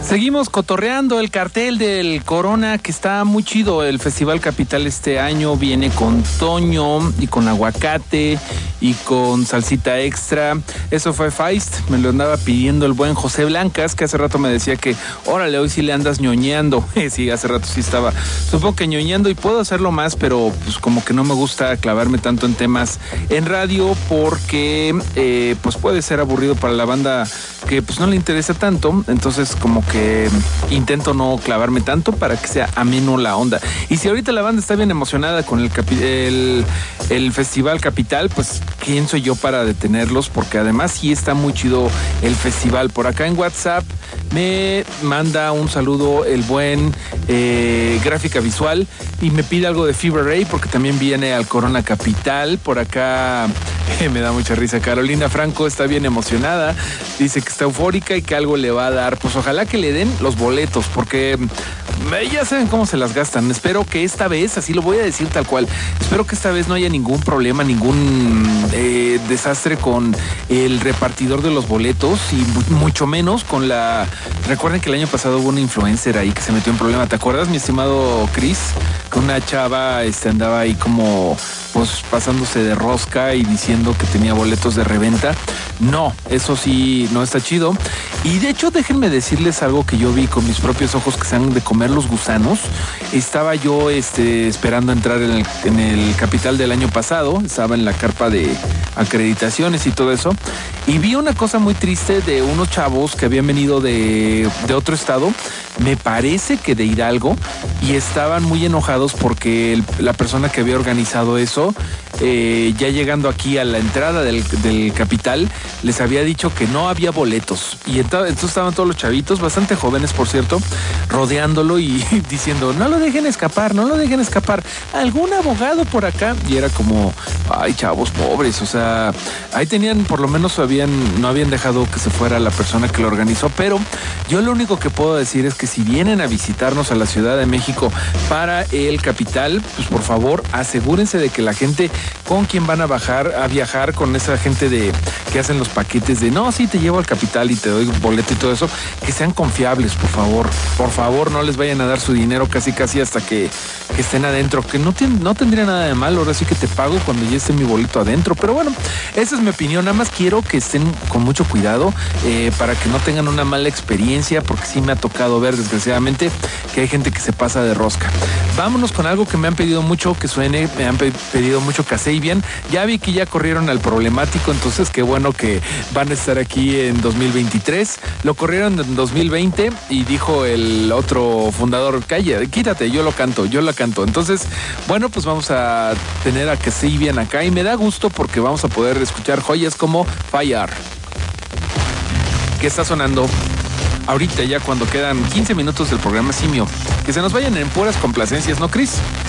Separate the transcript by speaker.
Speaker 1: Seguimos cotorreando el cartel del Corona, que está muy chido. El Festival Capital este año viene con toño y con aguacate y con salsita extra. Eso fue Feist, me lo andaba pidiendo el buen José Blancas, que hace rato me decía que, órale, hoy sí le andas ñoñeando. Sí, hace rato sí estaba, supongo que ñoñando, y puedo hacerlo más, pero pues como que no me gusta clavarme tanto en temas en radio, porque pues puede ser aburrido para la banda que pues no le interesa tanto. Entonces como que intento no clavarme tanto para que sea ameno la onda. Y si ahorita la banda está bien emocionada con el Festival Capital, pues quién soy yo para detenerlos, porque además sí está muy chido el festival. Por acá en WhatsApp me manda un saludo el buen Gráfica Visual y me pide algo de Fever Ray porque también viene al Corona Capital. Por acá me da mucha risa. Carolina Franco está bien emocionada, dice que está eufórica y que algo le va a dar. Pues ojalá que le den los boletos, porque ya saben cómo se las gastan. Espero que esta vez, así lo voy a decir tal cual, espero que esta vez no haya ningún problema, ningún desastre con el repartidor de los boletos, y mucho menos con la... Recuerden que el año pasado hubo una influencer ahí que se metió en problema. ¿Te acuerdas, mi estimado Chris? Que una chava andaba ahí como pues pasándose de rosca y diciendo que tenía boletos de reventa. No, eso sí no está chido. Y de hecho, déjenme decirles algo que yo vi con mis propios ojos, que se han de comer los gusanos. Estaba yo esperando entrar en el Capital del año pasado, estaba en la carpa de acreditaciones y todo eso, y vi una cosa muy triste de unos chavos que habían venido de otro estado, me parece que de Hidalgo, y estaban muy enojados porque la persona que había organizado eso, ya llegando aquí a la entrada del Capital, les había dicho que no había boletos. Y entonces estaban todos los chavitos, bastante jóvenes por cierto, rodeándolo y diciendo, no lo dejen escapar, no lo dejen escapar, algún abogado por acá. Y era como, ay, chavos pobres, o sea, ahí tenían, por lo menos no habían dejado que se fuera la persona que lo organizó. Pero yo lo único que puedo decir es que si vienen a visitarnos a la Ciudad de México para el Capital, pues por favor asegúrense de que la gente con quien van a viajar, con esa gente que hacen los paquetes de no, sí, te llevo al Capital y te doy boleto y todo eso, que sean confiables, por favor. Por favor, no les vayan a dar su dinero casi hasta que estén adentro, que no tendría nada de malo. Ahora sí que te pago cuando ya esté mi boleto adentro. Pero bueno, esa es mi opinión. Nada más quiero que estén con mucho cuidado para que no tengan una mala experiencia, porque sí me ha tocado ver, desgraciadamente, que hay gente que se pasa de rosca. Vámonos con algo que me han pedido mucho que suene, me han pedido mucho Kasabian. Ya vi que ya corrieron al Problemático, entonces qué bueno que van a estar aquí en 2023. Lo corrieron en 2020 y dijo el otro fundador, calla, quítate, yo la canto. Entonces, bueno, pues vamos a tener a Kasabian acá y me da gusto porque vamos a poder escuchar joyas como Fire, que está sonando ahorita ya cuando quedan 15 minutos del programa Simio. Que se nos vayan en puras complacencias, ¿no, Chris?